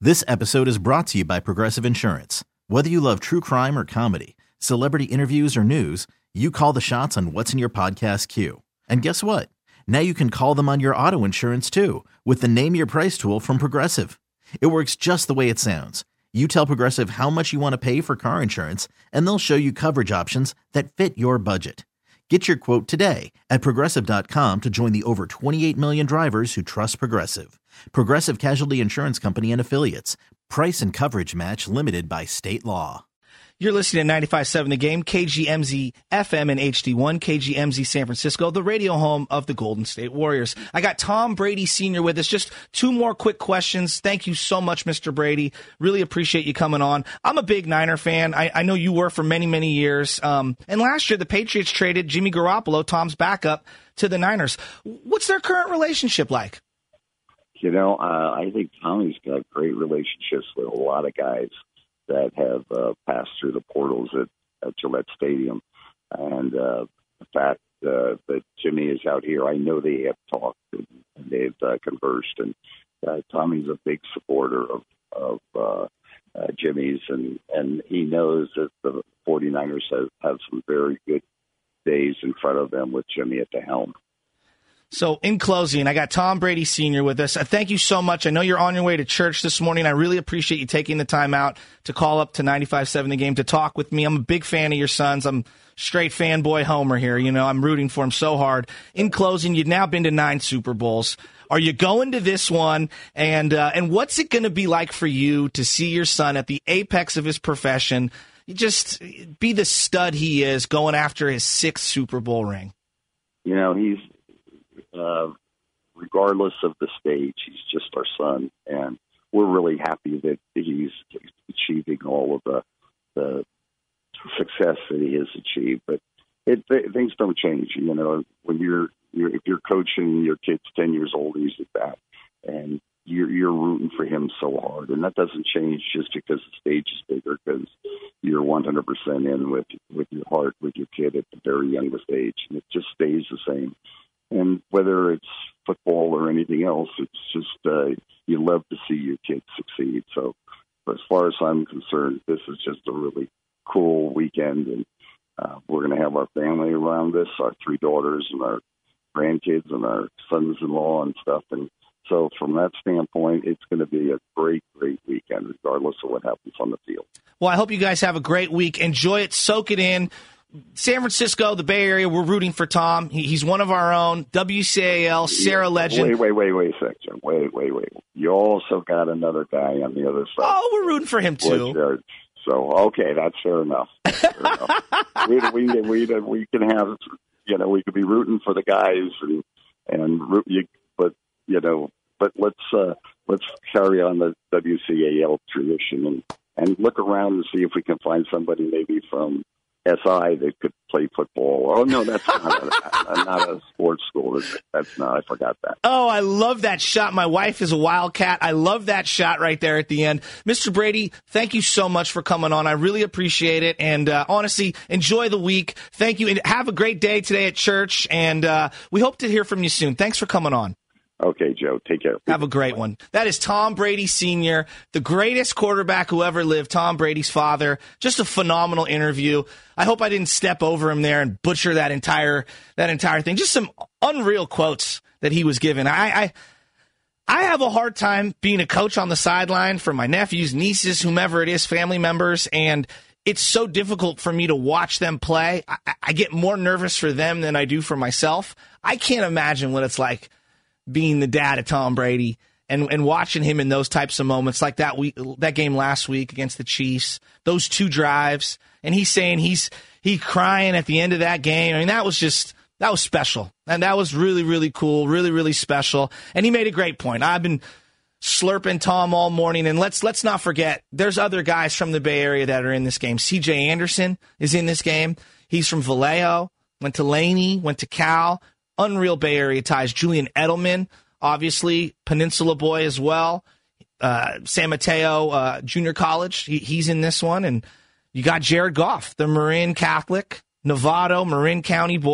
This episode is brought to you by Progressive Insurance. Whether you love true crime or comedy, celebrity interviews or news, you call the shots on what's in your podcast queue. And guess what? Now you can call them on your auto insurance too with the Name Your Price tool from Progressive. It works just the way it sounds. You tell Progressive how much you want to pay for car insurance, and they'll show you coverage options that fit your budget. Get your quote today at Progressive.com to join the over 28 million drivers who trust Progressive. Progressive Casualty Insurance Company and Affiliates. Price and coverage match limited by state law. You're listening to 95.7 The Game, KGMZ FM and HD1, KGMZ San Francisco, the radio home of the Golden State Warriors. I got Tom Brady Sr. with us. Just two more quick questions. Thank you so much, Mr. Brady. Really appreciate you coming on. I'm a big Niner fan. I know you were for many, many years. And last year, the Patriots traded Jimmy Garoppolo, Tom's backup, to the Niners. What's their current relationship like? You know, I think Tommy's got great relationships with a lot of guys that have passed through the portals at Gillette Stadium. And the fact that Jimmy is out here, I know they have talked and they've conversed. And Tommy's a big supporter of Jimmy's, and he knows that the 49ers have some very good days in front of them with Jimmy at the helm. So in closing, I got Tom Brady Sr. with us. Thank you so much. I know you're on your way to church this morning. I really appreciate you taking the time out to call up to 95.7 The Game to talk with me. I'm a big fan of your sons. I'm straight fanboy homer here. You know, I'm rooting for him so hard. In closing, you've now been to 9 Super Bowls. Are you going to this one? And what's it going to be like for you to see your son at the apex of his profession, just be the stud he is, going after his 6th Super Bowl ring? You know, he's regardless of the stage, he's just our son, and we're really happy that he's achieving all of the success that he has achieved. But things don't change. You know, when if you're coaching your kid's 10 years old and he's at that, and you're rooting for him so hard, and that doesn't change just because the stage is bigger, because you're 100% in with your heart with your kid at the very youngest age, and it just stays the same. And whether it's football or anything else, it's just you love to see your kids succeed. So as far as I'm concerned, this is just a really cool weekend, and we're going to have our family around us, our 3 daughters and our grandkids and our sons-in-law and stuff. And so from that standpoint, it's going to be a great, great weekend, regardless of what happens on the field. Well, I hope you guys have a great week. Enjoy it. Soak it in. San Francisco, the Bay Area, we're rooting for Tom. He's one of our own. WCAL, Sarah legend. Wait a second. Wait. You also got another guy on the other side. Oh, we're rooting for him, too. So, okay, that's fair enough. we can have, you know, we could be rooting for the guys but let's carry on the WCAL tradition and look around and see if we can find somebody maybe from SI that could play football. Oh, no, that's not a sports school. That's not. I forgot that. Oh, I love that shot. My wife is a Wildcat. I love that shot right there at the end. Mr. Brady, thank you so much for coming on. I really appreciate it. And honestly, enjoy the week. Thank you. And have a great day today at church. And we hope to hear from you soon. Thanks for coming on. Okay, Joe. Take care. Have a great one. That is Tom Brady Sr., the greatest quarterback who ever lived, Tom Brady's father. Just a phenomenal interview. I hope I didn't step over him there and butcher that entire thing. Just some unreal quotes that he was given. I have a hard time being a coach on the sideline for my nephews, nieces, whomever it is, family members, and it's so difficult for me to watch them play. I get more nervous for them than I do for myself. I can't imagine what it's like being the dad of Tom Brady and watching him in those types of moments, like that game last week against the Chiefs, those 2 drives, and he's saying he crying at the end of that game. I mean, that was special, and that was really, really cool, really, really special. And he made a great point. I've been slurping Tom all morning, and let's not forget, there's other guys from the Bay Area that are in this game. C.J. Anderson is in this game. He's from Vallejo, went to Laney, went to Cal. Unreal Bay Area ties. Julian Edelman, obviously, Peninsula boy as well. San Mateo Junior College, he's in this one. And you got Jared Goff, the Marin Catholic, Novato, Marin County boy,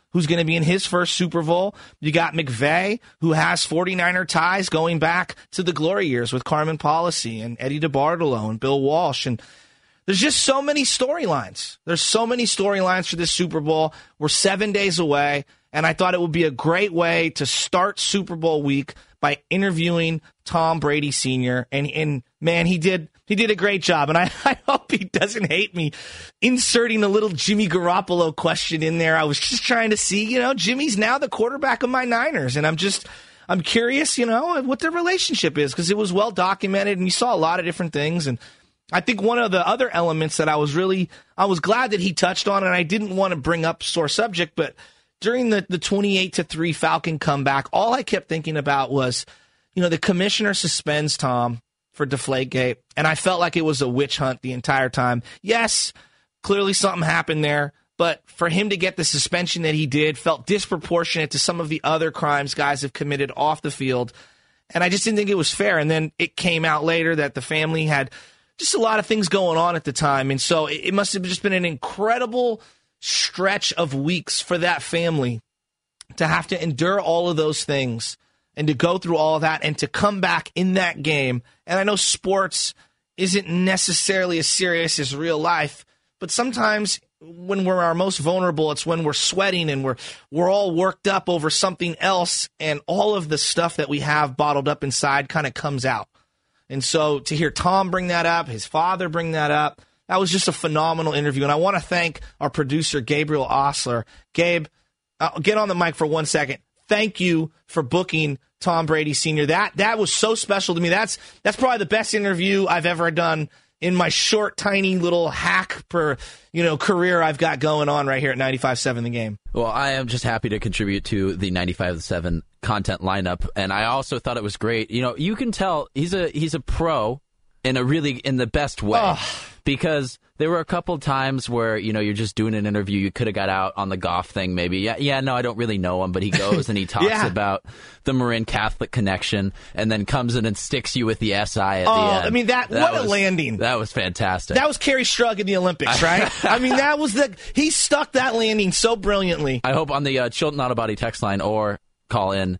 who's going to be in his first Super Bowl. You got McVay, who has 49er ties going back to the glory years with Carmen Policy and Eddie DeBartolo and Bill Walsh. And there's just so many storylines. There's so many storylines for this Super Bowl. We're 7 days away, and I thought it would be a great way to start Super Bowl week by interviewing Tom Brady Sr. And man, he did a great job, and I hope he doesn't hate me inserting a little Jimmy Garoppolo question in there. I was just trying to see, Jimmy's now the quarterback of my Niners, and I'm curious, what their relationship is, because it was well documented, and you saw a lot of different things. And I think one of the other elements that I was glad that he touched on, and I didn't want to bring up sore subject, but during the 28-3 Falcon comeback, all I kept thinking about was, the commissioner suspends Tom for Deflategate, and I felt like it was a witch hunt the entire time. Yes, clearly something happened there, but for him to get the suspension that he did felt disproportionate to some of the other crimes guys have committed off the field, and I just didn't think it was fair. And then it came out later that the family had just a lot of things going on at the time, and so it must have just been an incredible stretch of weeks for that family to have to endure all of those things and to go through all of that and to come back in that game. And I know sports isn't necessarily as serious as real life, but sometimes when we're our most vulnerable, it's when we're sweating and we're all worked up over something else, and all of the stuff that we have bottled up inside kind of comes out. And so to hear Tom bring that up, his father bring that up, that was just a phenomenal interview. And I want to thank our producer, Gabriel Osler. Gabe, get on the mic for 1 second. Thank you for booking Tom Brady Sr. That was so special to me. That's probably the best interview I've ever done in my short, tiny little hack career I've got going on right here at 95.7 The Game. Well, I am just happy to contribute to the 95.7 content lineup, and I also thought it was great. You can tell he's a pro in the best way. Because there were a couple times where, you're just doing an interview. You could have got out on the Goff thing maybe. No, I don't really know him. But he goes and he talks about the Marin Catholic connection and then comes in and sticks you with the SI at the end. I mean, what a landing. That was fantastic. That was Kerry Strug in the Olympics, right? I mean, he stuck that landing so brilliantly. I hope on the Chilton Auto Body text line or call in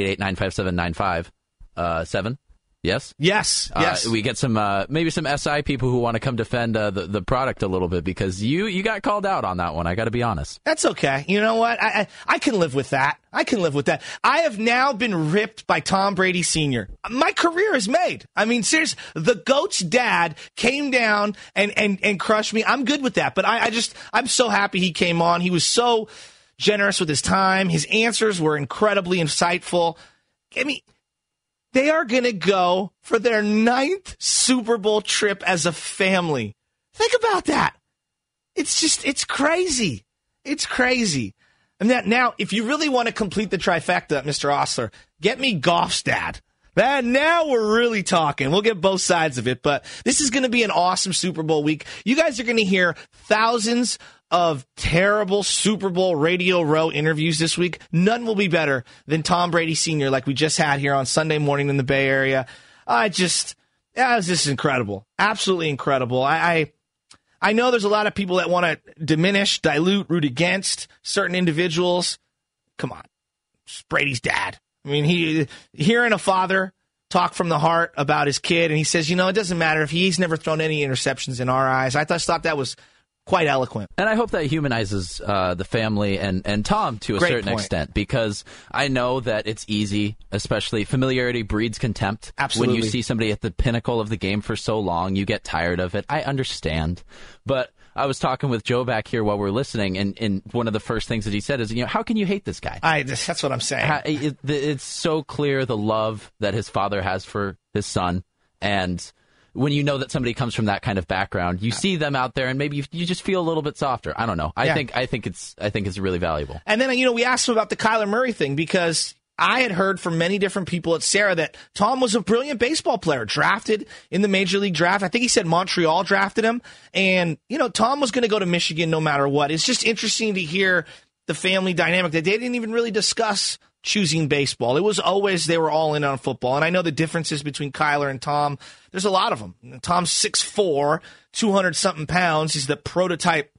888-957-95-7. Yes? Yes. We get some maybe some SI people who want to come defend the product a little bit, because you got called out on that one. I got to be honest. That's okay. You know what? I can live with that. I have now been ripped by Tom Brady Sr. My career is made. I mean, seriously, the GOAT's dad came down and crushed me. I'm good with that. But I'm so happy he came on. He was so generous with his time. His answers were incredibly insightful. They are going to go for their 9th Super Bowl trip as a family. Think about that. It's crazy. It's crazy. And now, if you really want to complete the trifecta, Mr. Osler, get me Goff's dad. Now we're really talking. We'll get both sides of it, but this is going to be an awesome Super Bowl week. You guys are going to hear thousands of terrible Super Bowl Radio Row interviews this week. None will be better than Tom Brady Sr. like we just had here on Sunday morning in the Bay Area. It was just incredible. Absolutely incredible. I know there's a lot of people that want to diminish, dilute, root against certain individuals. Come on. It's Brady's dad. I mean, hearing a father talk from the heart about his kid, and he says, it doesn't matter if he's never thrown any interceptions in our eyes. I thought that was quite eloquent. And I hope that humanizes the family and Tom to a certain extent, because I know that it's easy, especially familiarity breeds contempt. Absolutely. When you see somebody at the pinnacle of the game for so long, you get tired of it. I understand. But I was talking with Joe back here while we were listening, and one of the first things that he said is, how can you hate this guy? That's what I'm saying. It's so clear the love that his father has for his son, and when you know that somebody comes from that kind of background, you see them out there, and maybe you just feel a little bit softer. I don't know. I think it's really valuable. And then we asked him about the Kyler Murray thing, because I had heard from many different people at Sarah that Tom was a brilliant baseball player, drafted in the Major League draft. I think he said Montreal drafted him, and Tom was going to go to Michigan no matter what. It's just interesting to hear the family dynamic that they didn't even really discuss choosing baseball. It was always they were all in on football. And I know the differences between Kyler and Tom. There's a lot of them. Tom's 6'4", 200-something pounds. He's the prototype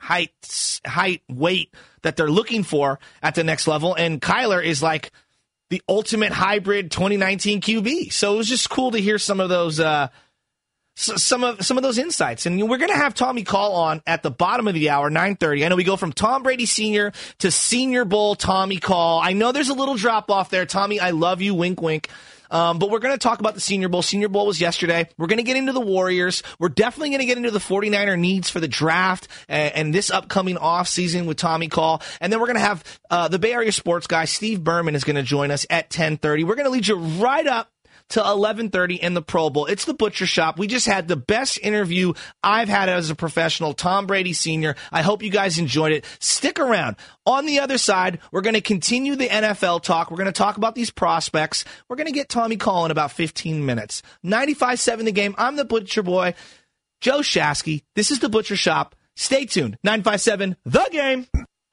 weight that they're looking for at the next level. And Kyler is like the ultimate hybrid 2019 QB. So it was just cool to hear some of those some of those insights. And we're going to have Tommy Call on at the bottom of the hour, 9:30. I know we go from Tom Brady Sr. to Senior Bowl Tommy Call. I know there's a little drop off there. Tommy, I love you. Wink, wink. But we're going to talk about the Senior Bowl. Senior Bowl was yesterday. We're going to get into the Warriors. We're definitely going to get into the 49er needs for the draft and this upcoming offseason with Tommy Call. And then we're going to have the Bay Area sports guy, Steve Berman, is going to join us at 10:30. We're going to lead you right up to 11:30 in the Pro Bowl. It's the Butcher Shop. We just had the best interview I've had as a professional, Tom Brady Sr. I hope you guys enjoyed it. Stick around. On the other side, we're going to continue the NFL talk. We're going to talk about these prospects. We're going to get Tommy Call in about 15 minutes. 95.7 The Game. I'm the Butcher Boy, Joe Shasky. This is the Butcher Shop. Stay tuned. 95.7 The Game.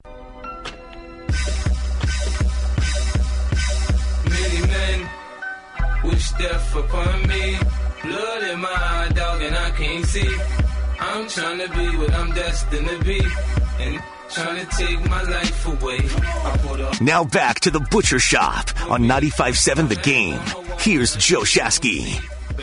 Wish death upon me, blood in my eye, dog, and I can't see. I'm trying to be what I'm destined to be, and trying to take my life away. Now back to the Butcher Shop on 95.7 The Game. Here's Joe Shasky.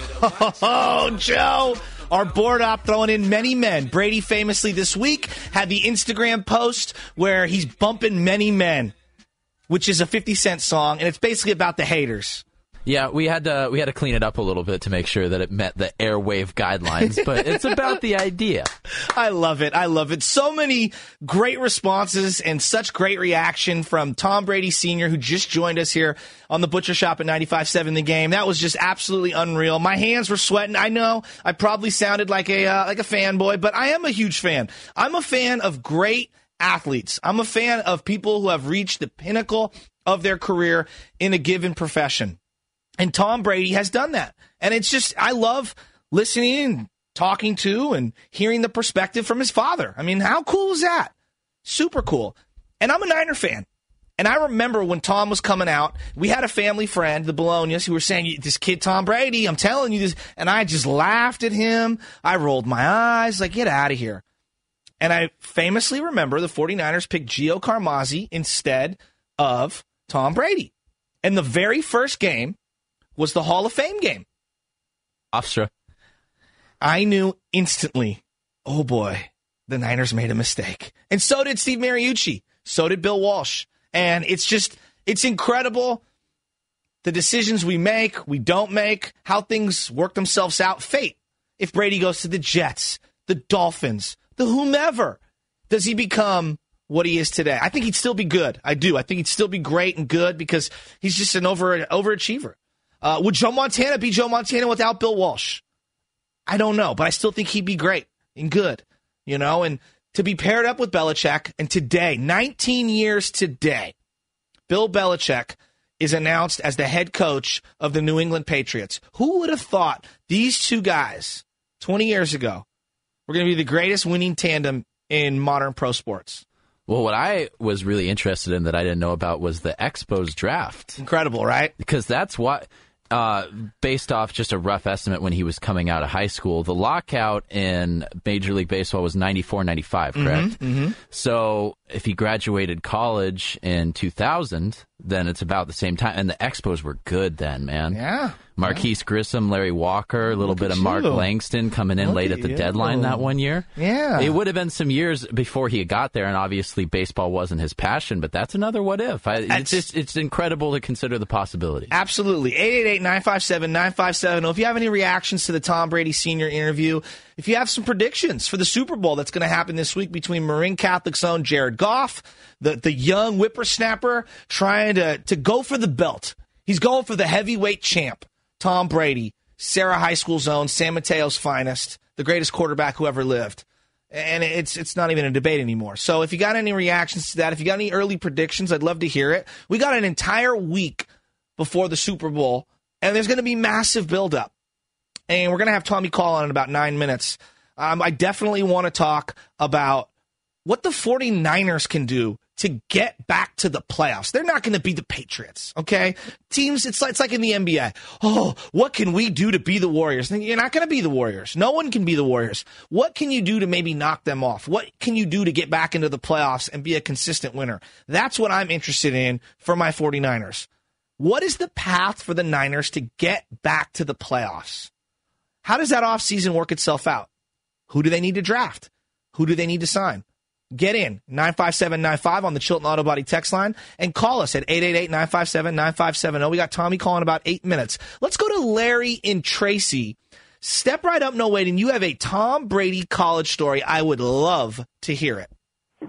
Oh, Joe. Our board op throwing in many men. Brady famously this week had the Instagram post where he's bumping Many Men, which is a 50 Cent song, and it's basically about the haters. Yeah, we had to clean it up a little bit to make sure that it met the airwave guidelines, but it's about the idea. I love it. I love it. So many great responses and such great reaction from Tom Brady Sr., who just joined us here on the Butcher Shop at 95.7 The Game. That was just absolutely unreal. My hands were sweating. I know I probably sounded like a fanboy, but I am a huge fan. I'm a fan of great athletes. I'm a fan of people who have reached the pinnacle of their career in a given profession. And Tom Brady has done that. And it's just, I love listening and talking to and hearing the perspective from his father. I mean, how cool is that? Super cool. And I'm a Niner fan. And I remember when Tom was coming out, we had a family friend, the Bolognas, who were saying, this kid Tom Brady, I'm telling you this. And I just laughed at him. I rolled my eyes, like, get out of here. And I famously remember the 49ers picked Gio Carmazzi instead of Tom Brady. And the very first game was the Hall of Fame game. Hofstra. I knew instantly, oh boy, the Niners made a mistake. And so did Steve Mariucci. So did Bill Walsh. And it's incredible the decisions we make, we don't make, how things work themselves out. Fate. If Brady goes to the Jets, the Dolphins, the whomever, does he become what he is today? I think he'd still be good. I do. I think he'd still be great and good because he's just an overachiever. Would Joe Montana be Joe Montana without Bill Walsh? I don't know, but I still think he'd be great and good, you know, and to be paired up with Belichick. And today, 19 years today, Bill Belichick is announced as the head coach of the New England Patriots. Who would have thought these two guys 20 years ago were going to be the greatest winning tandem in modern pro sports? Well, what I was really interested in that I didn't know about was the Expos draft. Incredible, right? Because that's what, based off just a rough estimate when he was coming out of high school, the lockout in Major League Baseball was 94-95, correct? Mm-hmm. So if he graduated college in 2000, then it's about the same time. And the Expos were good then, man. Yeah. Marquise Grissom, Larry Walker, a little bit of Mark Langston coming in late at the deadline that one year. Yeah. It would have been some years before he got there, and obviously baseball wasn't his passion, but that's another what if. It's incredible to consider the possibilities. Absolutely. 888-957-9570. If you have any reactions to the Tom Brady Sr. interview, if you have some predictions for the Super Bowl that's going to happen this week between Marin Catholic's own Jared Goff, the young whippersnapper trying to go for the belt. He's going for the heavyweight champ. Tom Brady, Sarah High School's own, San Mateo's finest, the greatest quarterback who ever lived. And it's not even a debate anymore. So if you got any reactions to that, if you got any early predictions, I'd love to hear it. We got an entire week before the Super Bowl, and there's going to be massive buildup. And we're going to have Tommy Call on in about 9 minutes. I definitely want to talk about what the 49ers can do to get back to the playoffs. They're not going to be the Patriots, okay? Teams, it's like in the NBA. Oh, what can we do to be the Warriors? You're not going to be the Warriors. No one can be the Warriors. What can you do to maybe knock them off? What can you do to get back into the playoffs and be a consistent winner? That's what I'm interested in for my 49ers. What is the path for the Niners to get back to the playoffs? How does that offseason work itself out? Who do they need to draft? Who do they need to sign? Get in, 95795 on the Chilton Auto Body text line, and call us at 888-957-9570. We got Tommy calling about 8 minutes. Let's go to Larry in Tracy. Step right up, no waiting. You have a Tom Brady college story. I would love to hear it.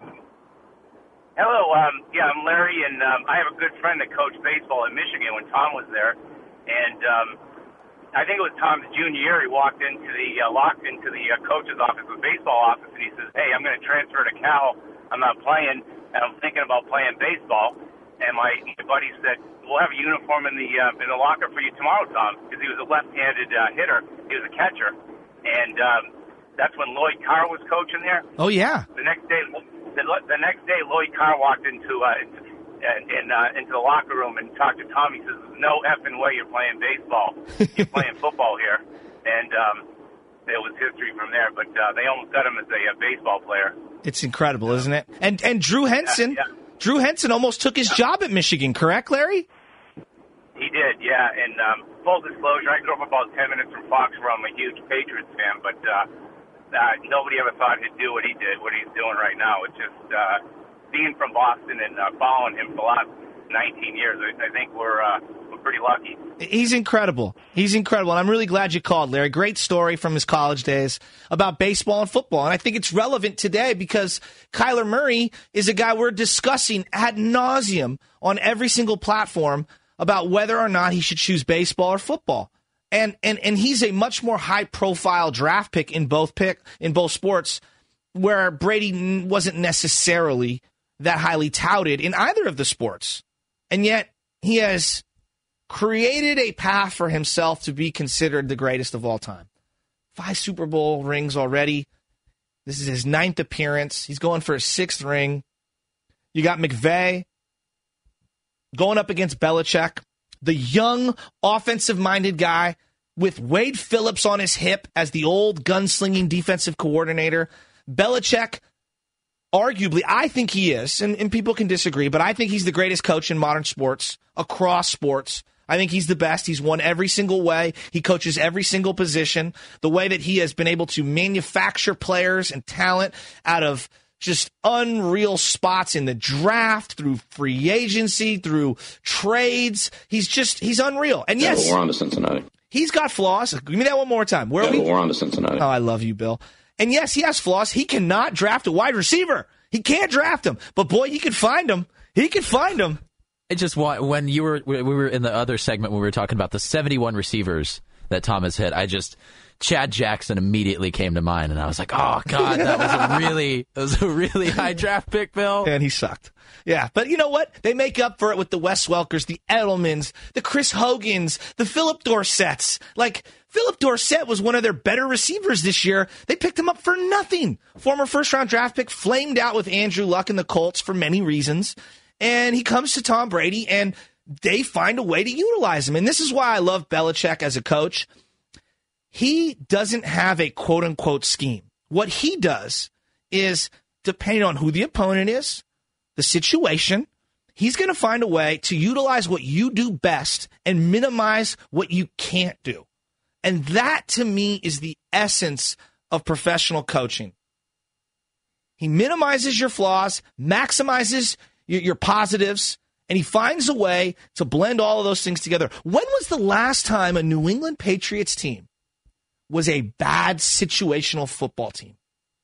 Hello, I'm Larry, and I have a good friend that coached baseball in Michigan when Tom was there, and I think it was Tom's junior year. He walked into the coach's office, the baseball office, and he says, "Hey, I'm going to transfer to Cal. I'm not playing, and I'm thinking about playing baseball." And my buddy said, "We'll have a uniform in the locker for you tomorrow, Tom," because he was a left-handed hitter. He was a catcher, and that's when Lloyd Carr was coaching there. Oh yeah. The next day, Lloyd Carr walked into the locker room and talked to Tom. He says, "No effing way you're playing baseball. You're playing football here." And it was history from there. But they almost got him as a baseball player. It's incredible, isn't it? And Drew Henson, Yeah. Drew Henson almost took his job at Michigan, correct, Larry? He did, yeah. And full disclosure, I grew up about 10 minutes from Foxborough. I'm a huge Patriots fan, but nobody ever thought he'd do what he did, what he's doing right now. It's just being from Boston and following him for the last 19 years, I think we're pretty lucky. He's incredible. He's incredible. And I'm really glad you called, Larry. Great story from his college days about baseball and football. And I think it's relevant today because Kyler Murray is a guy we're discussing ad nauseum on every single platform about whether or not he should choose baseball or football. And he's a much more high-profile draft pick in both sports, where Brady wasn't necessarily that highly touted in either of the sports. And yet he has created a path for himself to be considered the greatest of all time. 5 Super Bowl rings already. This is his 9th appearance. He's going for his 6th ring. You got McVay going up against Belichick, the young, offensive-minded guy with Wade Phillips on his hip as the old gunslinging defensive coordinator. Belichick, arguably, I think he is, and people can disagree, but I think he's the greatest coach in modern sports, across sports. I think he's the best. He's won every single way. He coaches every single position. The way that he has been able to manufacture players and talent out of just unreal spots in the draft, through free agency, through trades. He's unreal. And yes, we're on to Cincinnati. He's got flaws. Give me that one more time. We're on to Cincinnati. Oh, I love you, Bill. And yes, he has flaws. He cannot draft a wide receiver. He can't draft him. But boy, he can find him. He can find him. I just want, when we were in the other segment when we were talking about the 71 receivers that Tom has hit, Chad Jackson immediately came to mind, and I was like, oh, God, that was a really high draft pick, Bill. And he sucked. Yeah, but you know what? They make up for it with the Wes Welkers, the Edelmans, the Chris Hogans, the Philip Dorsetts. Like, Philip Dorsett was one of their better receivers this year. They picked him up for nothing. Former first-round draft pick, flamed out with Andrew Luck and the Colts for many reasons. And he comes to Tom Brady, and they find a way to utilize him. And this is why I love Belichick as a coach. He doesn't have a quote-unquote scheme. What he does is, depending on who the opponent is, the situation, he's going to find a way to utilize what you do best and minimize what you can't do. And that, to me, is the essence of professional coaching. He minimizes your flaws, maximizes your positives, and he finds a way to blend all of those things together. When was the last time a New England Patriots team was a bad situational football team?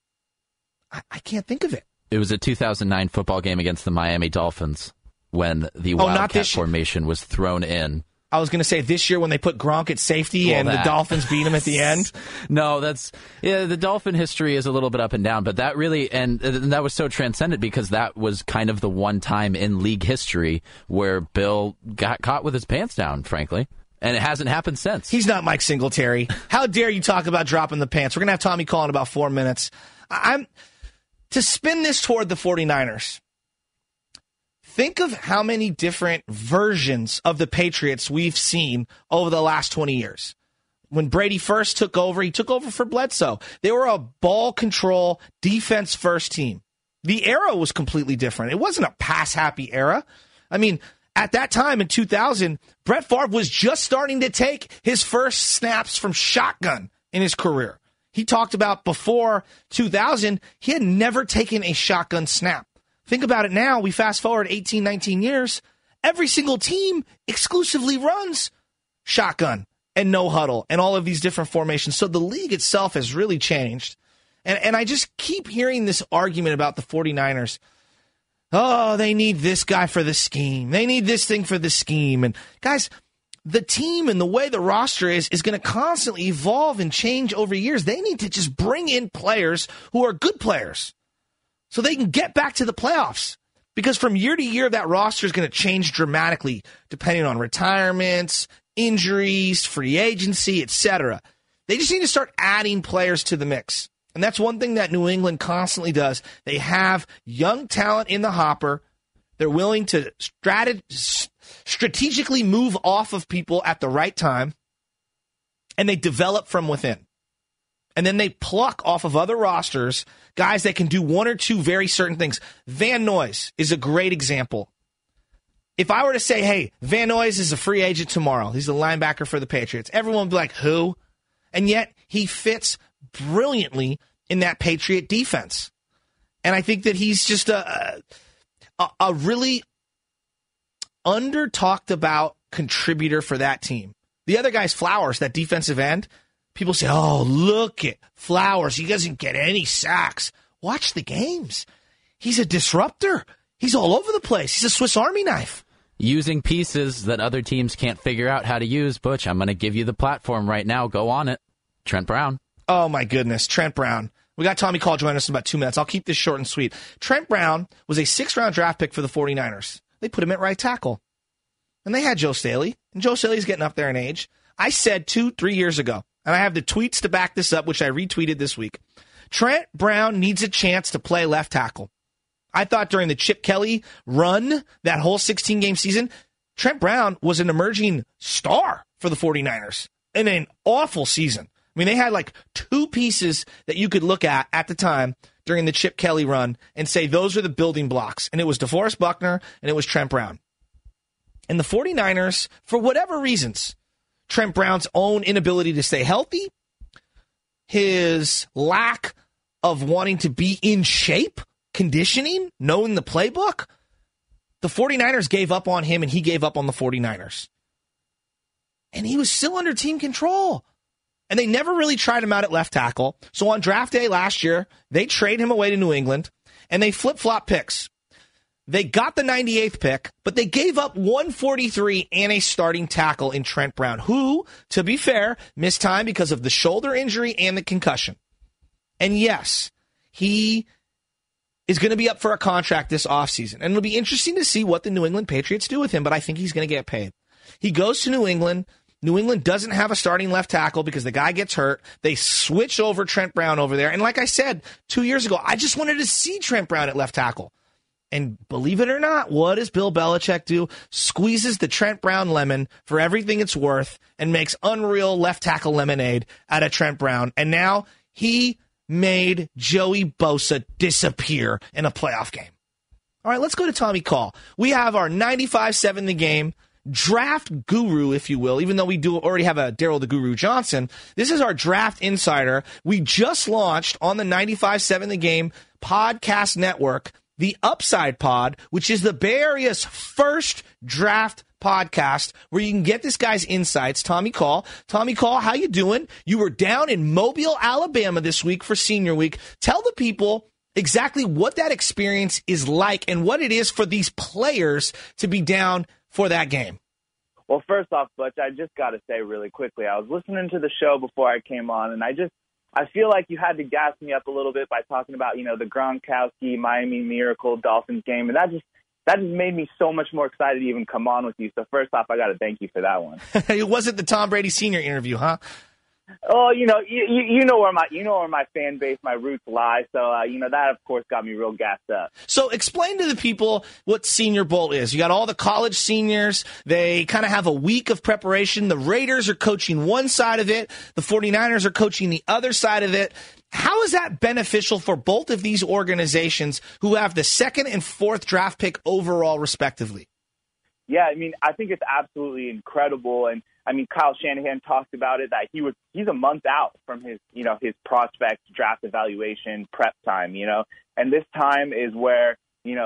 I can't think of it. It was a 2009 football game against the Miami Dolphins when the Wildcat formation was thrown in. I was going to say this year when they put Gronk at safety and the Dolphins beat him at the end. No, the Dolphin history is a little bit up and down, but that really, and that was so transcendent because that was kind of the one time in league history where Bill got caught with his pants down, frankly. And it hasn't happened since. He's not Mike Singletary. How dare you talk about dropping the pants? We're going to have Tommy call in about 4 minutes. To spin this toward the 49ers, Think of how many different versions of the Patriots we've seen over the last 20 years. When Brady first took over, he took over for Bledsoe. They were a ball control, defense first team. The era was completely different. It wasn't a pass happy era. I mean, at that time in 2000, Brett Favre was just starting to take his first snaps from shotgun in his career. He talked about before 2000, he had never taken a shotgun snap. Think about it now. We fast forward 18, 19 years. Every single team exclusively runs shotgun and no huddle and all of these different formations. So the league itself has really changed. And I just keep hearing this argument about the 49ers. Oh, they need this guy for the scheme. They need this thing for the scheme. And guys, the team and the way the roster is going to constantly evolve and change over years. They need to just bring in players who are good players so they can get back to the playoffs. Because from year to year, that roster is going to change dramatically depending on retirements, injuries, free agency, etc. They just need to start adding players to the mix. And that's one thing that New England constantly does. They have young talent in the hopper. They're willing to strategically move off of people at the right time, and they develop from within. And then they pluck off of other rosters guys that can do one or two very certain things. Van Noys is a great example. If I were to say, hey, Van Noys is a free agent tomorrow, he's a linebacker for the Patriots, everyone would be like, who? And yet he fits brilliantly in that Patriot defense. And I think that he's just a really under-talked about contributor for that team. The other guy's Flowers, that defensive end. People say, oh, look at Flowers. He doesn't get any sacks. Watch the games. He's a disruptor. He's all over the place. He's a Swiss Army knife. Using pieces that other teams can't figure out how to use. Butch, I'm going to give you the platform right now. Go on it. Trent Brown. Oh, my goodness. Trent Brown. We got Tommy Call joining us in about 2 minutes. I'll keep this short and sweet. Trent Brown was a 6th-round draft pick for the 49ers. They put him at right tackle. And they had Joe Staley. And Joe Staley's getting up there in age. I said 2-3 years ago, and I have the tweets to back this up, which I retweeted this week. Trent Brown needs a chance to play left tackle. I thought during the Chip Kelly run, that whole 16-game season, Trent Brown was an emerging star for the 49ers in an awful season. I mean, they had like 2 pieces that you could look at the time during the Chip Kelly run and say those are the building blocks. And it was DeForest Buckner and it was Trent Brown. And the 49ers, for whatever reasons, Trent Brown's own inability to stay healthy, his lack of wanting to be in shape, conditioning, knowing the playbook, the 49ers gave up on him and he gave up on the 49ers. And he was still under team control. And they never really tried him out at left tackle. So on draft day last year, they trade him away to New England, and they flip-flop picks. They got the 98th pick, but they gave up 143 and a starting tackle in Trent Brown, who, to be fair, missed time because of the shoulder injury and the concussion. And yes, he is going to be up for a contract this offseason. And it'll be interesting to see what the New England Patriots do with him, but I think he's going to get paid. He goes to New England. New England doesn't have a starting left tackle because the guy gets hurt. They switch over Trent Brown over there. And like I said 2 years ago, I just wanted to see Trent Brown at left tackle. And believe it or not, what does Bill Belichick do? Squeezes the Trent Brown lemon for everything it's worth and makes unreal left tackle lemonade out of Trent Brown. And now he made Joey Bosa disappear in a playoff game. All right, let's go to Tommy Call. We have our 95-7 The Game draft guru, if you will, even though we do already have a Daryl the Guru Johnson. This is our draft insider. We just launched on the 95-7 The Game podcast network, the Upside Pod, which is the Bay Area's first draft podcast where you can get this guy's insights. Tommy Call. Tommy Call, how you doing? You were down in Mobile, Alabama this week for Senior Week. Tell the people exactly what that experience is like and what it is for these players to be down for that game. Well, first off, Butch, I just got to say really quickly, I was listening to the show before I came on, and I feel like you had to gas me up a little bit by talking about, the Gronkowski, Miami Miracle, Dolphins game, and that just made me so much more excited to even come on with you. So first off, I got to thank you for that one. It wasn't the Tom Brady Sr. interview, huh? Oh, you know where my fan base, my roots lie. So that of course got me real gassed up. So explain to the people what Senior Bowl is. You got all the college seniors. They kind of have a week of preparation. The Raiders are coaching one side of it. The 49ers are coaching the other side of it. How is that beneficial for both of these organizations who have the second and fourth draft pick overall, respectively? Yeah, I mean, I think it's absolutely incredible. And I mean, Kyle Shanahan talked about it that he's a month out from his prospect draft evaluation prep time, and this time is where,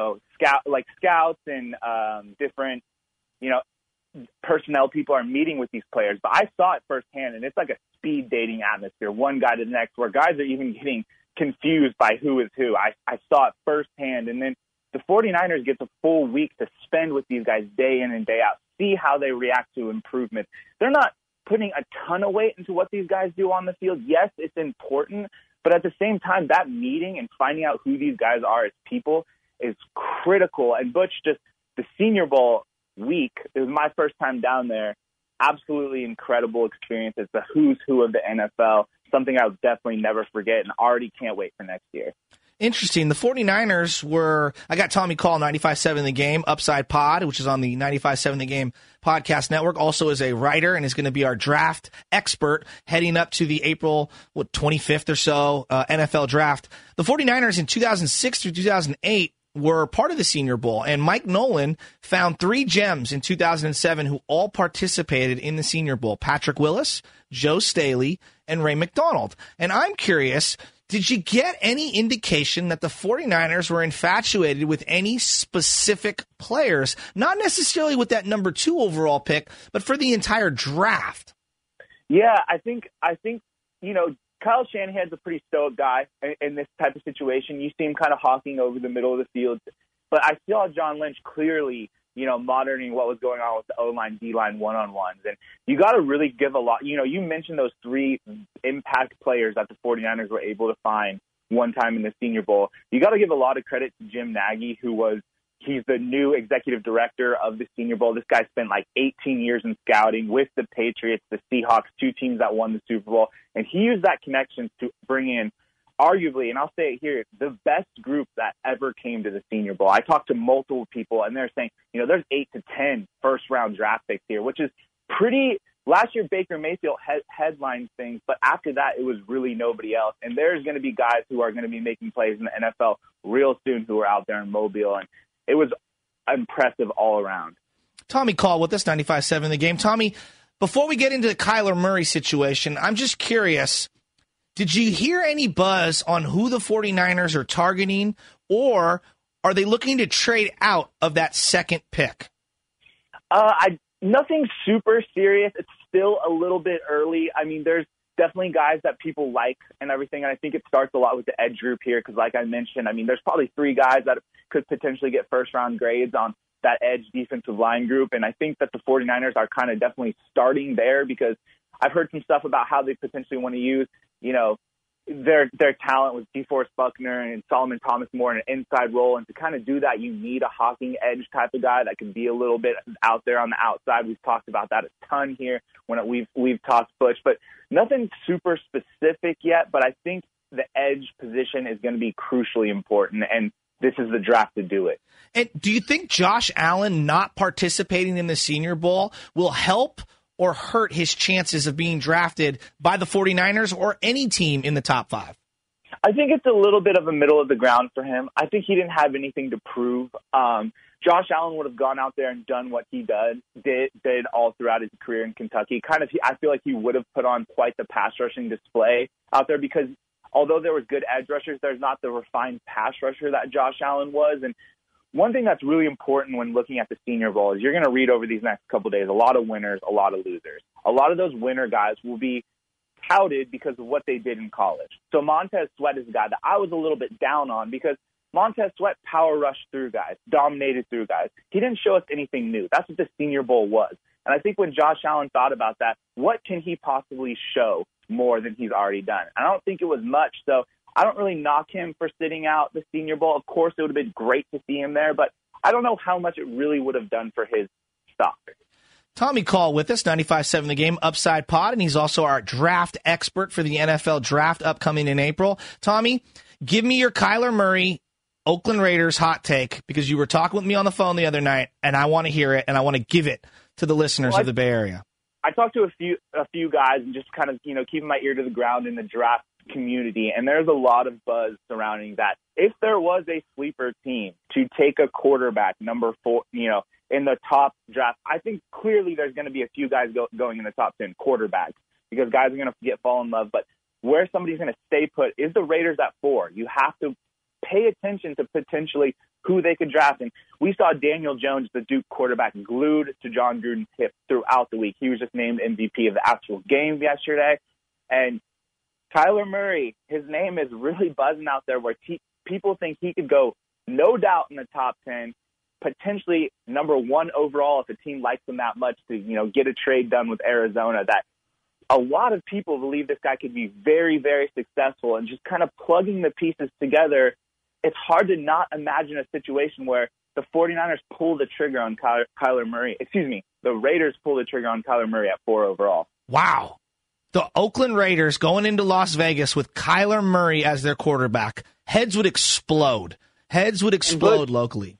scouts and different, personnel people are meeting with these players. But I saw it firsthand, and it's like a speed dating atmosphere, one guy to the next, where guys are even getting confused by who is who. I saw it firsthand. And then the 49ers get the full week to spend with these guys day in and day out, see how they react to improvement. They're not putting a ton of weight into what these guys do on the field. Yes, it's important, but at the same time, that meeting and finding out who these guys are as people is critical. And Butch, just the Senior Bowl week, it was my first time down there. Absolutely incredible experience. It's the who's who of the NFL, something I'll definitely never forget, and already can't wait for next year. Interesting. The 49ers I got Tommy Call, 95.7 The Game, Upside Pod, which is on the 95.7 The Game podcast network, also is a writer and is going to be our draft expert heading up to the April 25th or so NFL draft. The 49ers in 2006 through 2008 were part of the Senior Bowl, and Mike Nolan found 3 gems in 2007 who all participated in the Senior Bowl: Patrick Willis, Joe Staley, and Ray McDonald. And I'm curious, did you get any indication that the 49ers were infatuated with any specific players? Not necessarily with that number 2 overall pick, but for the entire draft. Yeah, I think Kyle Shanahan's a pretty stoic guy in this type of situation. You see him kind of hawking over the middle of the field. But I saw John Lynch clearly, monitoring what was going on with the O-line, D-line one-on-ones. And you got to really give a lot. You mentioned those 3 impact players that the 49ers were able to find one time in the Senior Bowl. You got to give a lot of credit to Jim Nagy, he's the new executive director of the Senior Bowl. This guy spent like 18 years in scouting with the Patriots, the Seahawks, 2 teams that won the Super Bowl. And he used that connection to bring in arguably, and I'll say it here, the best group that ever came to the Senior Bowl. I talked to multiple people, and they're saying, there's 8 to 10 first-round draft picks here, which is pretty. Last year, Baker Mayfield headlined things, but after that, it was really nobody else. And there's going to be guys who are going to be making plays in the NFL real soon who are out there in Mobile, and it was impressive all around. Tommy Call with us, 95.7 The Game. Tommy, before we get into the Kyler Murray situation, I'm just curious, did you hear any buzz on who the 49ers are targeting, or are they looking to trade out of that second pick? Nothing super serious. It's still a little bit early. I mean, there's definitely guys that people like and everything, and I think it starts a lot with the edge group here because, like I mentioned, there's probably 3 guys that could potentially get first-round grades on that edge defensive line group, and I think that the 49ers are kind of definitely starting there because I've heard some stuff about how they potentially want to use, their talent with DeForest Buckner and Solomon Thomas more in an inside role, and to kind of do that, you need a hawking edge type of guy that can be a little bit out there on the outside. We've talked about that a ton here when we've talked Butch, but nothing super specific yet. But I think the edge position is going to be crucially important, and this is the draft to do it. And do you think Josh Allen not participating in the Senior Bowl will help or hurt his chances of being drafted by the 49ers or any team in the top 5? I think it's a little bit of a middle of the ground for him. I think he didn't have anything to prove. Josh Allen would have gone out there and done what he did all throughout his career in Kentucky. I feel like he would have put on quite the pass rushing display out there because although there was good edge rushers, there's not the refined pass rusher that Josh Allen was. And one thing that's really important when looking at the Senior Bowl is you're going to read over these next couple of days a lot of winners, a lot of losers. A lot of those winner guys will be touted because of what they did in college. So Montez Sweat is a guy that I was a little bit down on because Montez Sweat power rushed through guys, dominated through guys. He didn't show us anything new. That's what the Senior Bowl was. And I think when Josh Allen thought about that, what can he possibly show more than he's already done? I don't think it was much. So I don't really knock him for sitting out the Senior Bowl. Of course, it would have been great to see him there, but I don't know how much it really would have done for his stock. Tommy Call with us, 95.7 The Game, Upside Pod, and he's also our draft expert for the NFL draft upcoming in April. Tommy, give me your Kyler Murray, Oakland Raiders hot take, because you were talking with me on the phone the other night, and I want to hear it, and I want to give it to the listeners of the Bay Area. I talked to a few guys and just kind of, keeping my ear to the ground in the draft community, and there's a lot of buzz surrounding that. If there was a sleeper team to take a quarterback, number 4, in the top draft, I think clearly there's going to be a few guys going in the top 10 quarterbacks because guys are going to fall in love. But where somebody's going to stay put is the Raiders at 4. You have to pay attention to potentially who they could draft. And we saw Daniel Jones, the Duke quarterback, glued to John Gruden's hip throughout the week. He was just named MVP of the actual game yesterday. And Kyler Murray, his name is really buzzing out there where people think he could go, no doubt, in the top 10, potentially number 1 overall if a team likes him that much to, get a trade done with Arizona. That a lot of people believe this guy could be very, very successful, and just kind of plugging the pieces together, it's hard to not imagine a situation where the 49ers pull the trigger on Kyler Murray. The Raiders pull the trigger on Kyler Murray at 4 overall. Wow. The Oakland Raiders going into Las Vegas with Kyler Murray as their quarterback. Heads would explode. Locally.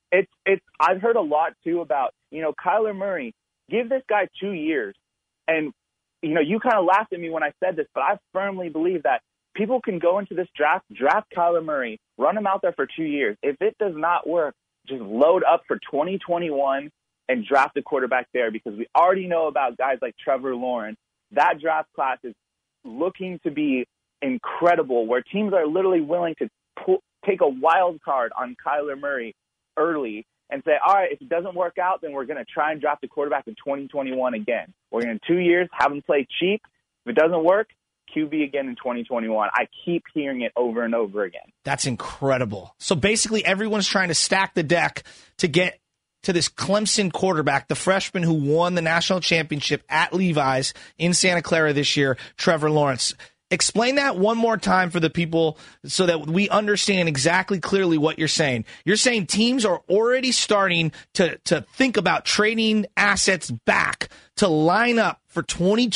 I've heard a lot, too, about, Kyler Murray. Give this guy 2 years. And, you kind of laughed at me when I said this, but I firmly believe that people can go into this draft Kyler Murray, run him out there for 2 years. If it does not work, just load up for 2021 and draft a quarterback there, because we already know about guys like Trevor Lawrence. That draft class is looking to be incredible, where teams are literally willing to take a wild card on Kyler Murray early and say, all right, if it doesn't work out, then we're going to try and draft a quarterback in 2021 again. We're going to 2 years, have him play cheap. If it doesn't work, QB again in 2021. I keep hearing it over and over again. That's incredible. So basically everyone's trying to stack the deck to get to this Clemson quarterback, the freshman who won the national championship at Levi's in Santa Clara this year, Trevor Lawrence. Explain that one more time for the people so that we understand exactly clearly what you're saying. You're saying teams are already starting to think about trading assets back to line up for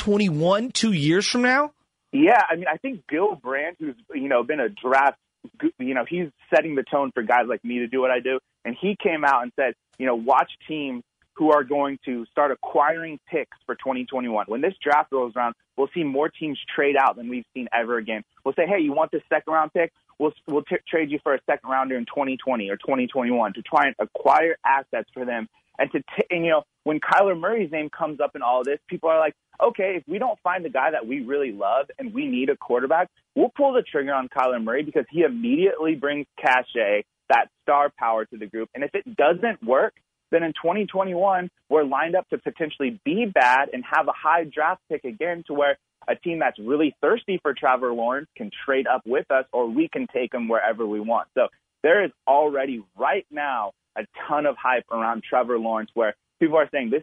2021, 2 years from now? Yeah, I think Bill Brandt, who's, been a draft, he's setting the tone for guys like me to do what I do. And he came out and said, watch teams who are going to start acquiring picks for 2021. When this draft rolls around, we'll see more teams trade out than we've seen ever again. We'll say, hey, you want this second-round pick? We'll trade you for a second-rounder in 2020 or 2021 to try and acquire assets for them. And when Kyler Murray's name comes up in all of this, people are like, okay, if we don't find the guy that we really love and we need a quarterback, we'll pull the trigger on Kyler Murray because he immediately brings cachet, that star power to the group. And if it doesn't work, then in 2021, we're lined up to potentially be bad and have a high draft pick again, to where a team that's really thirsty for Trevor Lawrence can trade up with us, or we can take him wherever we want. So there is already right now a ton of hype around Trevor Lawrence, where people are saying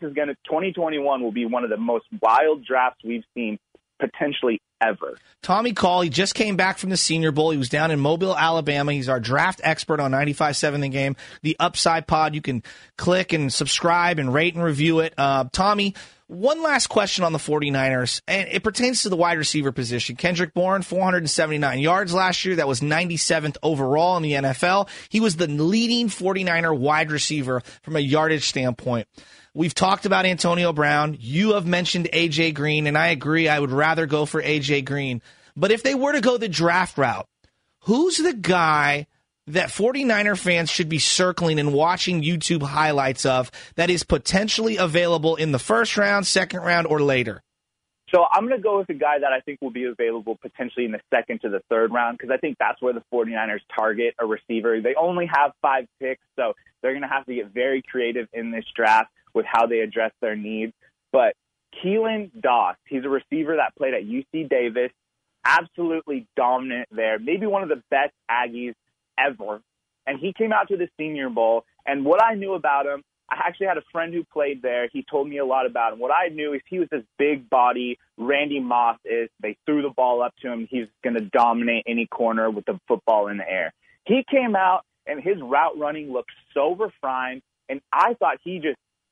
2021 will be one of the most wild drafts we've seen potentially ever. Tommy Call, he just came back from the Senior Bowl. He was down in Mobile, Alabama. He's our draft expert on 95.7 The Game, the Upside Pod. You can click and subscribe and rate and review it. Tommy, one last question on the 49ers, and it pertains to the wide receiver position. Kendrick Bourne, 479 yards last year. That was 97th overall in the NFL. He was the leading 49er wide receiver from a yardage standpoint. We've talked about Antonio Brown. You have mentioned A.J. Green, and I agree. I would rather go for A.J. Green. But if they were to go the draft route, who's the guy that 49er fans should be circling and watching YouTube highlights of that is potentially available in the first round, second round, or later? So I'm going to go with a guy that I think will be available potentially in the second to the third round, because I think that's where the 49ers target a receiver. They only have 5 picks, so they're going to have to get very creative in this draft with how they address their needs. But Keelan Doss, he's a receiver that played at UC Davis, absolutely dominant there, maybe one of the best Aggies ever. And he came out to the Senior Bowl, and what I knew about him, I actually had a friend who played there. He told me a lot about him. What I knew is he was this big body, Randy Moss is. They threw the ball up to him. He was going to dominate any corner with the football in the air. He came out, and his route running looked so refined, and I thought he just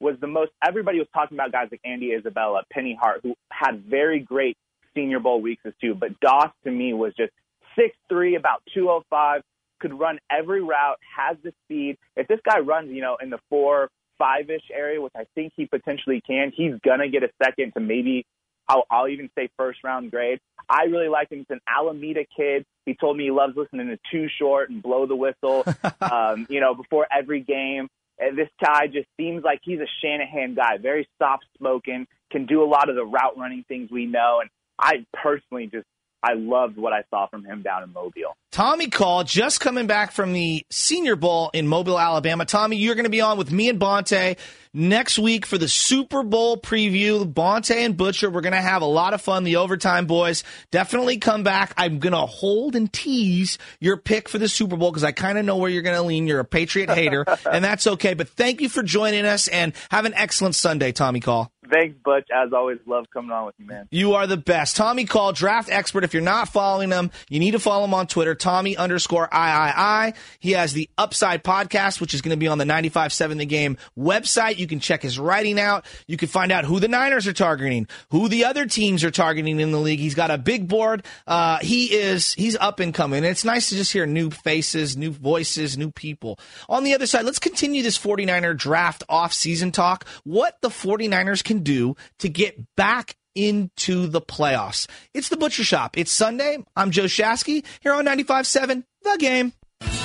was the most, everybody was talking about guys like Andy Isabella, Penny Hart, who had very great Senior Bowl weeks as too. But Doss, to me, was just 6'3", about 205, could run every route, has the speed. If this guy runs, in the 4-5-ish area, which I think he potentially can, he's going to get a second to maybe, I'll even say first-round grade. I really like him. He's an Alameda kid. He told me he loves listening to Too Short and Blow the Whistle, before every game. And this guy just seems like he's a Shanahan guy, very soft-spoken, can do a lot of the route-running things we know. And I personally I loved what I saw from him down in Mobile. Tommy Call, just coming back from the Senior Bowl in Mobile, Alabama. Tommy, you're going to be on with me and Bonte next week for the Super Bowl preview. Bonte and Butcher, we're going to have a lot of fun. The Overtime Boys, definitely come back. I'm going to hold and tease your pick for the Super Bowl because I kind of know where you're going to lean. You're a Patriot hater, and that's okay. But thank you for joining us, and have an excellent Sunday, Tommy Call. Thanks, Butch. As always, love coming on with you, man. You are the best. Tommy Call, draft expert. If you're not following him, you need to follow him on Twitter, Tommy_III. He has the Upside podcast, which is going to be on the 95.7 The Game website. You can check his writing out. You can find out who the Niners are targeting, who the other teams are targeting in the league. He's got a big board. He's up and coming. And it's nice to just hear new faces, new voices, new people. On the other side, let's continue this 49er draft off-season talk. What the 49ers can do to get back into the playoffs. It's the Butcher Shop. It's Sunday. I'm Joe Shasky here on 95.7 The Game.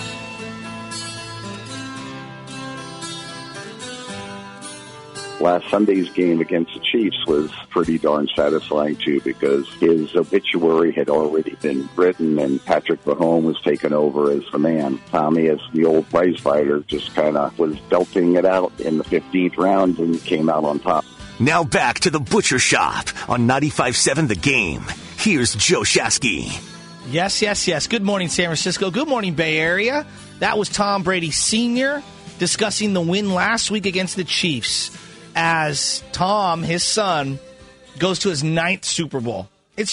Last Sunday's game against the Chiefs was pretty darn satisfying, too, because his obituary had already been written and Patrick Mahomes was taken over as the man. Tommy, as the old prize fighter, just kind of was belting it out in the 15th round and came out on top. Now back to the Butcher Shop on 95.7 The Game. Here's Joe Shasky. Yes. Good morning, San Francisco. Good morning, Bay Area. That was Tom Brady Sr. discussing the win last week against the Chiefs as Tom, his son, goes to his 9th Super Bowl.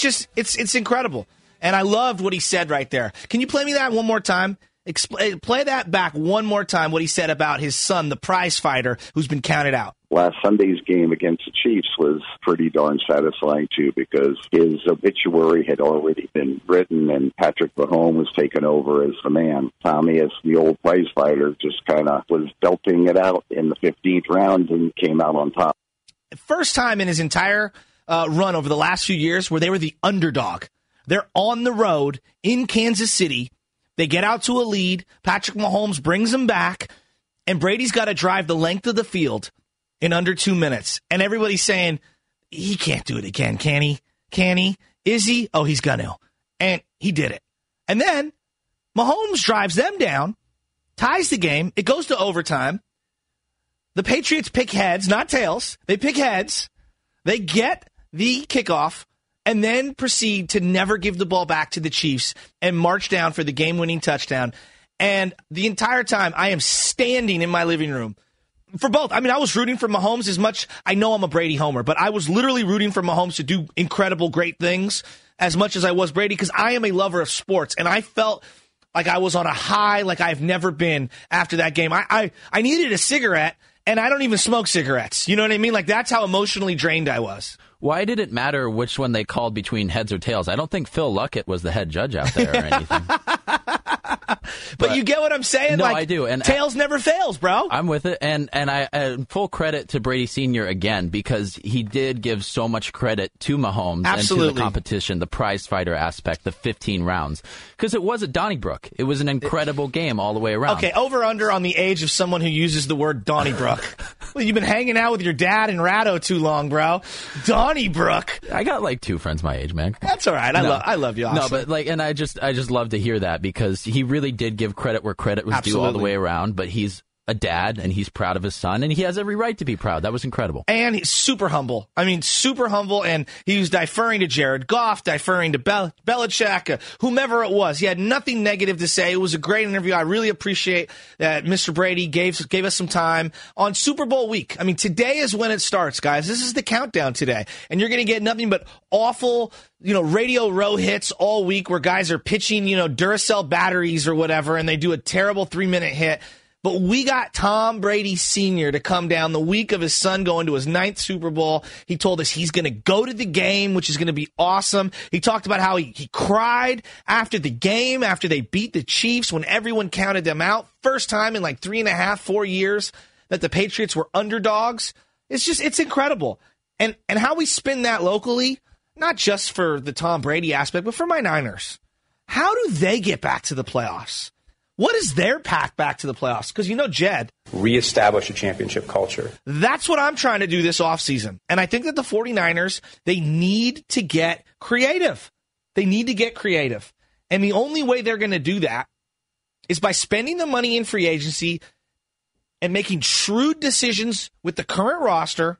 It's incredible. And I loved what he said right there. Can you play me that one more time? Play that back one more time, what he said about his son, the prize fighter, who's been counted out. Last Sunday's game against the Chiefs was pretty darn satisfying, too, because his obituary had already been written and Patrick Mahomes was taken over as the man. Tommy, as the old prize fighter, just kind of was belting it out in the 15th round and came out on top. First time in his entire run over the last few years where they were the underdog. They're on the road in Kansas City. They get out to a lead. Patrick Mahomes brings them back, and Brady's got to drive the length of the field in under 2 minutes. And everybody's saying, he can't do it again, can he? Can he? Is he? Oh, he's going to. And he did it. And then Mahomes drives them down, ties the game. It goes to overtime. The Patriots pick heads, not tails. They pick heads. They get the kickoff and then proceed to never give the ball back to the Chiefs and march down for the game-winning touchdown. And the entire time, I am standing in my living room for both. I mean, I was rooting for Mahomes as much. I know I'm a Brady homer, but I was literally rooting for Mahomes to do incredible, great things as much as I was Brady because I am a lover of sports, and I felt like I was on a high like I've never been after that game. I needed a cigarette, and I don't even smoke cigarettes. You know what I mean? Like, that's how emotionally drained I was. Why did it matter which one they called between heads or tails? I don't think Phil Luckett was the head judge out there or anything. But you get what I'm saying? No, like, I do. And tails never fails, bro. I'm with it. And I full credit to Brady Sr. again, because he did give so much credit to Mahomes and to the competition, the prize fighter aspect, the 15 rounds. Because it was at Donnybrook. It was an incredible game all the way around. Okay, over-under on the age of someone who uses the word Donnybrook. Well, you've been hanging out with your dad in Ratto too long, bro. Donnybrook. I got like 2 friends my age, man. That's all right. I love you, Austin. No, but like, and I just love to hear that, because he really did give credit where credit was due all the way around. But he's a dad, and he's proud of his son, and he has every right to be proud. That was incredible. And he's super humble. I mean, super humble, and he was deferring to Jared Goff, deferring to Belichick, whomever it was. He had nothing negative to say. It was a great interview. I really appreciate that Mr. Brady gave us some time on Super Bowl week. I mean, today is when it starts, guys. This is the countdown today, and you're going to get nothing but awful, Radio Row hits all week where guys are pitching, Duracell batteries or whatever, and they do a terrible 3-minute hit. But we got Tom Brady Sr. to come down the week of his son going to his 9th Super Bowl. He told us he's going to go to the game, which is going to be awesome. He talked about how he cried after the game, after they beat the Chiefs when everyone counted them out. First time in like 3.5, 4 years that the Patriots were underdogs. It's incredible. And how we spin that locally, not just for the Tom Brady aspect, but for my Niners. How do they get back to the playoffs? What is their path back to the playoffs? Because Jed. Reestablish a championship culture. That's what I'm trying to do this offseason. And I think that the 49ers, they need to get creative. They need to get creative. And the only way they're going to do that is by spending the money in free agency and making shrewd decisions with the current roster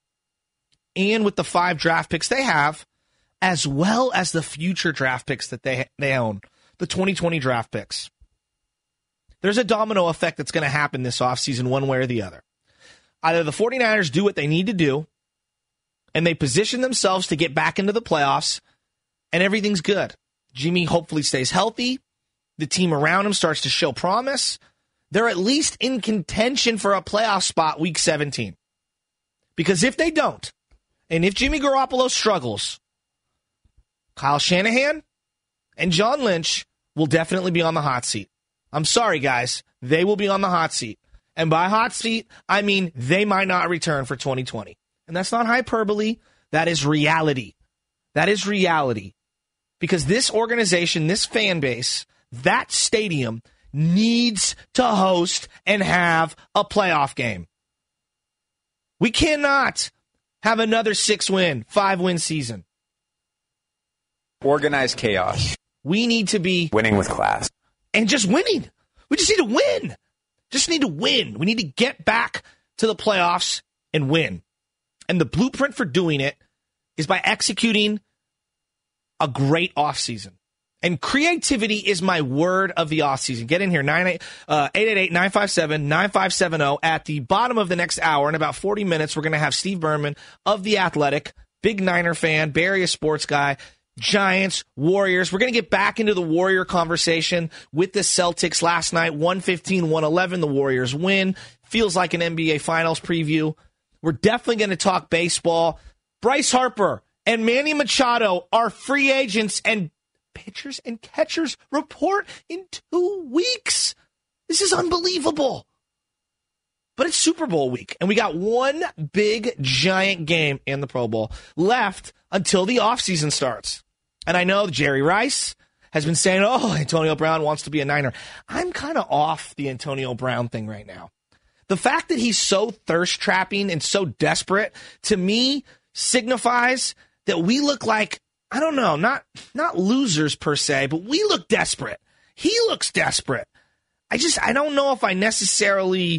and with the 5 draft picks they have, as well as the future draft picks that they own, the 2020 draft picks. There's a domino effect that's going to happen this offseason one way or the other. Either the 49ers do what they need to do, and they position themselves to get back into the playoffs, and everything's good. Jimmy hopefully stays healthy. The team around him starts to show promise. They're at least in contention for a playoff spot week 17. Because if they don't, and if Jimmy Garoppolo struggles, Kyle Shanahan and John Lynch will definitely be on the hot seat. I'm sorry, guys. They will be on the hot seat. And by hot seat, I mean they might not return for 2020. And that's not hyperbole. That is reality. That is reality. Because this organization, this fan base, that stadium needs to host and have a playoff game. We cannot have another 6-win, 5-win season. Organized chaos. We need to be winning with class. And just winning. We just need to win. Just need to win. We need to get back to the playoffs and win. And the blueprint for doing it is by executing a great offseason. And creativity is my word of the offseason. Get in here, 888-957-9570. At the bottom of the next hour, in about 40 minutes, we're going to have Steve Berman of The Athletic, big Niner fan, Barry, a sports guy, Giants, Warriors. We're going to get back into the Warrior conversation with the Celtics last night, 115-111. The Warriors win. Feels like an NBA Finals preview. We're definitely going to talk baseball. Bryce Harper and Manny Machado are free agents, and pitchers and catchers report in 2 weeks. This is unbelievable. But it's Super Bowl week, and we got one big, giant game in the Pro Bowl left until the offseason starts. And I know Jerry Rice has been saying, Antonio Brown wants to be a Niner. I'm kind of off the Antonio Brown thing right now. The fact that he's so thirst-trapping and so desperate, to me, signifies that we look like, I don't know, not losers per se, but we look desperate. He looks desperate. I don't know if I necessarily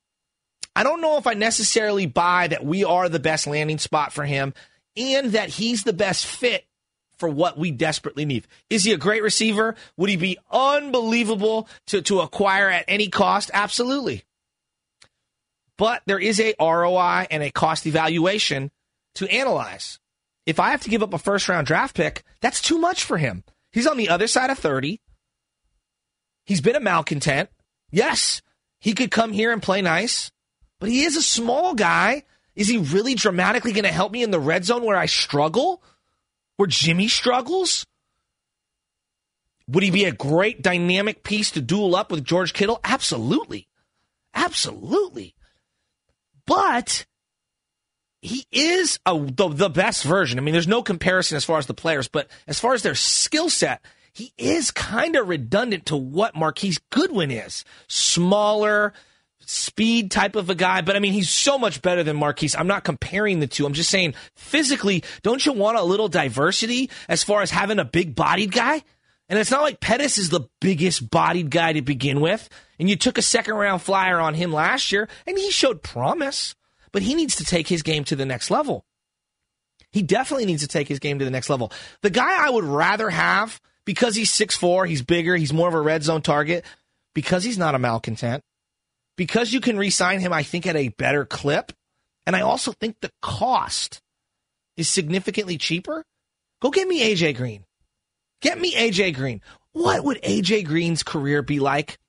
buy that we are the best landing spot for him and that he's the best fit for what we desperately need. Is he a great receiver? Would he be unbelievable to acquire at any cost? Absolutely. But there is a ROI and a cost evaluation to analyze. If I have to give up a first-round draft pick, that's too much for him. He's on the other side of 30. He's been a malcontent. Yes, he could come here and play nice, but he is a small guy. Is he really dramatically going to help me in the red zone where I struggle? Where Jimmy struggles? Would he be a great dynamic piece to duel up with George Kittle? Absolutely. Absolutely. But he is the best version. I mean, there's no comparison as far as the players, but as far as their skill set, he is kind of redundant to what Marquise Goodwin is. Smaller, speed type of a guy, but I mean, he's so much better than Marquise. I'm not comparing the two. I'm just saying, physically, don't you want a little diversity as far as having a big-bodied guy? And it's not like Pettis is the biggest bodied guy to begin with, and you took a second-round flyer on him last year, and he showed promise, but he needs to take his game to the next level. He definitely needs to take his game to the next level. The guy I would rather have, because he's 6'4", he's bigger, he's more of a red zone target, because he's not a malcontent, because you can re-sign him, I think, at a better clip, and I also think the cost is significantly cheaper. Go get me A.J. Green. Get me A.J. Green. What would A.J. Green's career be like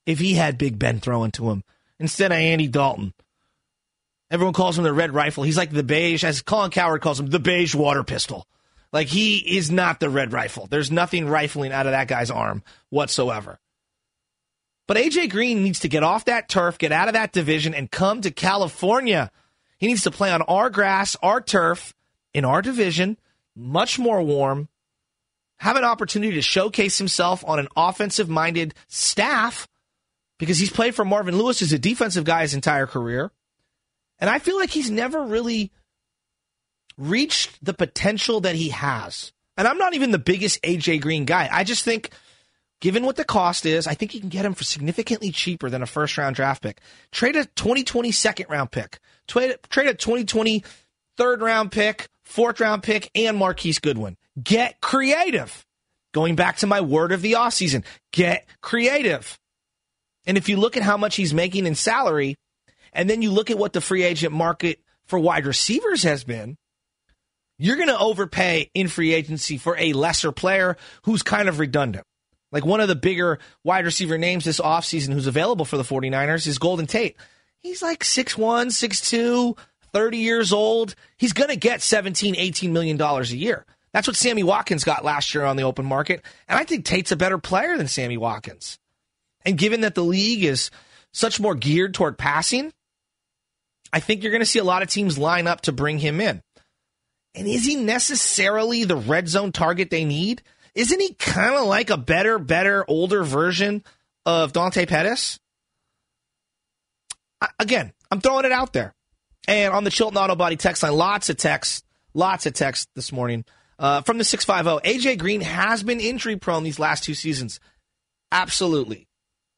if he had Big Ben throwing to him instead of Andy Dalton. Everyone calls him the Red Rifle. He's like the beige, as Colin Cowherd calls him, the beige water pistol. Like, he is not the Red Rifle. There's nothing rifling out of that guy's arm whatsoever. But A.J. Green needs to get off that turf, get out of that division, and come to California. He needs to play on our grass, our turf, in our division, much more warm, have an opportunity to showcase himself on an offensive-minded staff, because he's played for Marvin Lewis as a defensive guy his entire career. And I feel like he's never really reached the potential that he has. And I'm not even the biggest A.J. Green guy. I just think, given what the cost is, I think you can get him for significantly cheaper than a first-round draft pick. Trade a 2020 second-round pick. Trade a 2020 third-round pick, fourth-round pick, and Marquise Goodwin. Get creative. Going back to my word of the offseason, get creative. And if you look at how much he's making in salary, and then you look at what the free agent market for wide receivers has been, you're going to overpay in free agency for a lesser player who's kind of redundant. Like, one of the bigger wide receiver names this offseason who's available for the 49ers is Golden Tate. He's like 6'1", 6'2", 30 years old. He's going to get $17, $18 million a year. That's what Sammy Watkins got last year on the open market. And I think Tate's a better player than Sammy Watkins. And given that the league is such more geared toward passing, I think you're going to see a lot of teams line up to bring him in. And is he necessarily the red zone target they need? Isn't he kind of like a better, older version of Dante Pettis? Again, I'm throwing it out there. And on the Chilton Auto Body text line, lots of text this morning. From the 650, A.J. Green has been injury prone these last 2 seasons. Absolutely.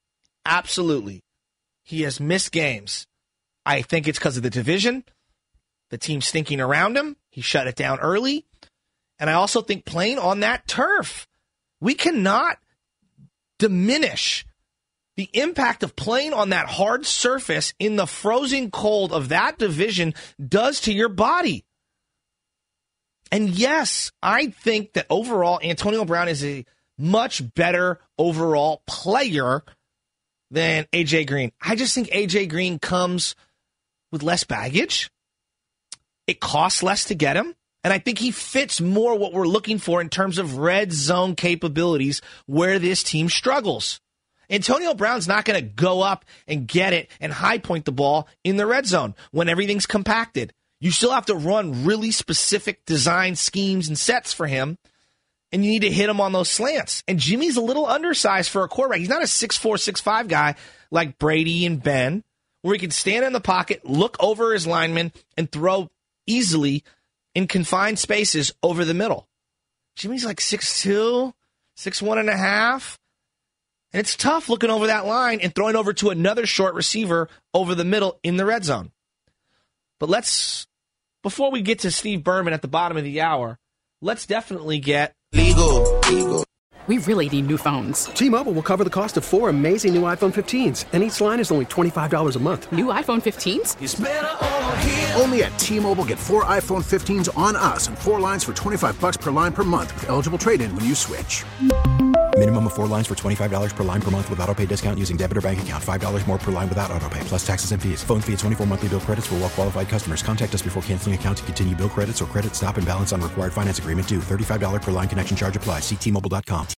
He has missed games. I think it's because of the division, the team stinking around him. He shut it down early. And I also think playing on that turf, we cannot diminish the impact of playing on that hard surface in the frozen cold of that division does to your body. And yes, I think that overall, Antonio Brown is a much better overall player than A.J. Green. I just think A.J. Green comes with less baggage. It costs less to get him. And I think he fits more what we're looking for in terms of red zone capabilities where this team struggles. Antonio Brown's not going to go up and get it and high point the ball in the red zone when everything's compacted. You still have to run really specific design schemes and sets for him, and you need to hit him on those slants. And Jimmy's a little undersized for a quarterback. He's not a 6'4", 6'5" guy like Brady and Ben, where he can stand in the pocket, look over his lineman, and throw easily in confined spaces over the middle. Jimmy's like 6'2", 6'1.5". And it's tough looking over that line and throwing over to another short receiver over the middle in the red zone. But before we get to Steve Berman at the bottom of the hour, let's definitely get legal. We really need new phones. T-Mobile will cover the cost of 4 amazing new iPhone 15s, and each line is only $25 a month. New iPhone 15s? It's better over here. Only at T-Mobile, get 4 iPhone 15s on us and 4 lines for $25 per line per month with eligible trade-in when you switch. Minimum of 4 lines for $25 per line per month with autopay discount using debit or bank account. $5 more per line without autopay, plus taxes and fees. Phone fee at 24 monthly bill credits for well-qualified customers. Contact us before canceling account to continue bill credits or credit stop and balance on required finance agreement due. $35 per line connection charge applies. See T-Mobile.com.